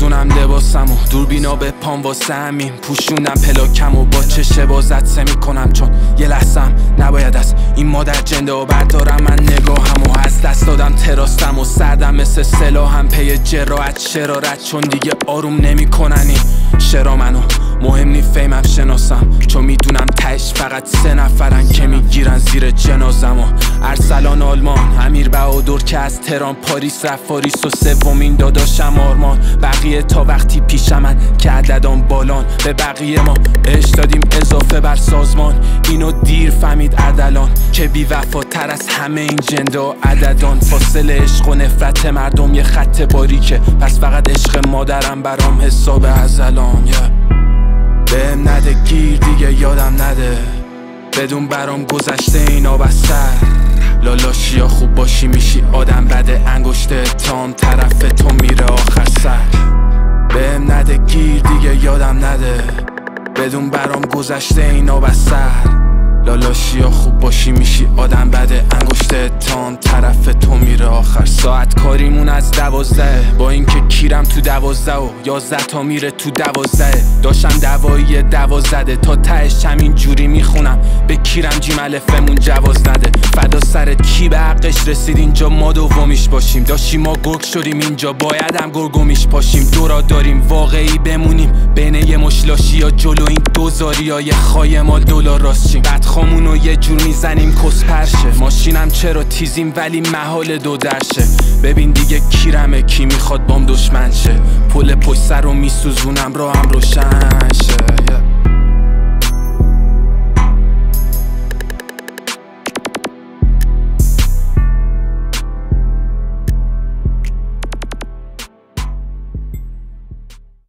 میسوزونم لباسمو دوربینا به پام واسه همین پوشوندم پلاکمو با چشه بازت سه میکنم چون یه لحظم نباید از این مادر جنده و بردارم من نگاهمو از دست دادم تراستم و سردم مثل سلاحم پی جراحت شرارت چون دیگه آروم نمیکنن این شرا منو مهم نی فیمم شناسم چون میدونم تهش فقط 3 نفرن که میگیرن زیر جنازمو ارسلان آلمان امیر بهادر که از تهران پاریس رفت فاریس و سومین داداشم آرمان بقیه تا وقتی پیشمن که عددان بالان به بقیه ما اش دادیم اضافه بر سازمان اینو دیر فهمید عدلان که بی وفاتر از همه این جنده و عددان فاصله عشق و نفرت مردم یه خط باریکه پس فقط عشق مادرم برام حساب ازلان بهم نده گیر دیگه یادم نده بدون برام گذشته اینا بستر لالاشیا خوب باشی میشی آدم بده انگشت اتهام طرف تو میره آخر سر بهم نده گیر دیگه یادم نده بدون برام گذشته اینا بستر لالاشیا خوب باشی میشی آدم بده انگشت اتهام طرف تو میره آخر ساعت کاریمون از 12 با اینکه کیرم تو 12 و 11 تا میره تو 12 داشتم دوایی 12 تا تهش همین جوری میخونم به کیرم جیم الفمون جواز نده فدا سرت کی به حقش رسید اینجا ما دومیش باشیم داشتیم ما گرگ شدیم اینجا باید هم گرگومیش پاشیم دورا داریم واقعی بمونیم بین یه مشلاشی یا جلو این دوزاری های خای ما دلار راستشیم خامونو یه جور میزنیم کس پرشه ماشینم چرا تیزیم ولی محال دو درشه ببین دیگه کیرمه کی میخواد بام دشمن شه پل پشت سر رو میسوزونم را هم روشن